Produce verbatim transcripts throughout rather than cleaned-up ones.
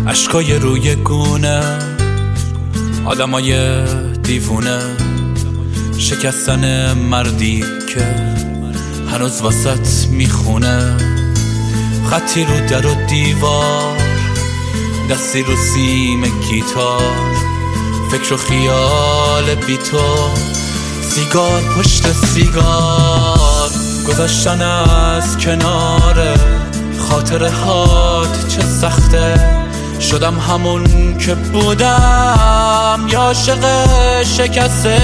عشقای روی گونه، آدمای دیوونه، شکستن مردی که هنوز واسط میخونه. خطی رو در و دیوار، دستی رو سیم گیتار، فکر و خیال بی تو، سیگار پشت سیگار، گذاشتن از کنار خاطره هات چه سخته. شدم همون که بودم یا عاشق شکسته.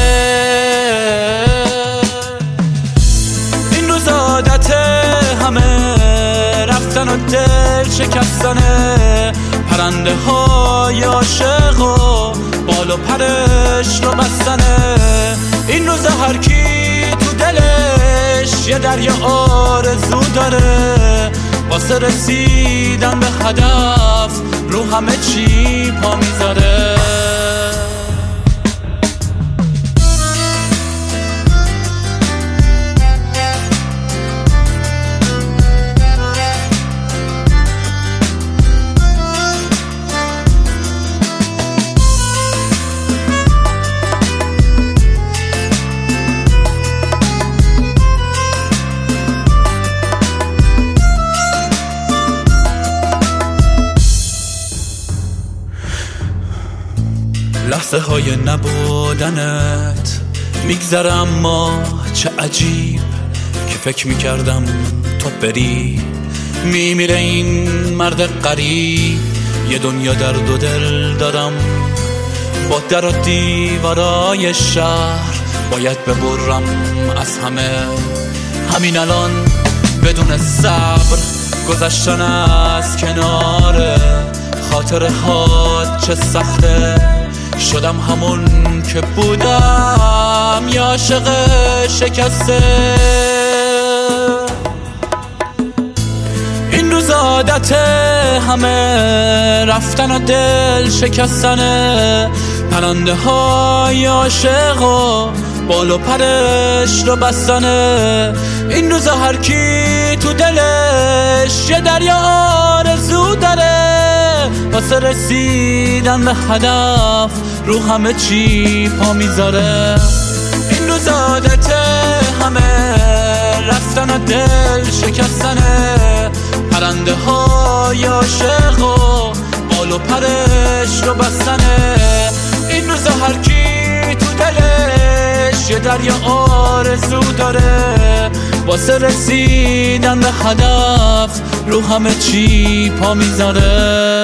این روز عادت همه رفتن و دل شکستنه، پرنده های عاشق و بال و پرش رو بستنه. این روز هر کی تو دلش یه دریا آرزو داره، واسه رسیدن به هدف رو همه چی پا میذاره. لحظه های نبودنت میگذره، اما چه عجیب که فکر میکردم تو بری. میمیره این مرد غریب، یه دنیا درد و دل دارم. با در و دیوارای شهر باید ببرم از همه. همین الان بدون صبر گذشتن از کنار خاطره هات چه سخته. شدم همون که بودم یا عاشق شکسته. این روز عادت همه رفتن و دل شکستنه، پرنده های عاشق و بال و پرش رو بستنه. این روز هر کی تو دلش یه دریا آرزو داره، واسه رسیدن به هدف رو همه چی پا میذاره. این روز عادت همه رفتن و دل شکستنه، پرنده های عاشق و بال و پرش رو بستنه. این روز هر کی تو دلش یه دریا آرزو داره، واسه رسیدن به هدف رو همه چی پا میذاره.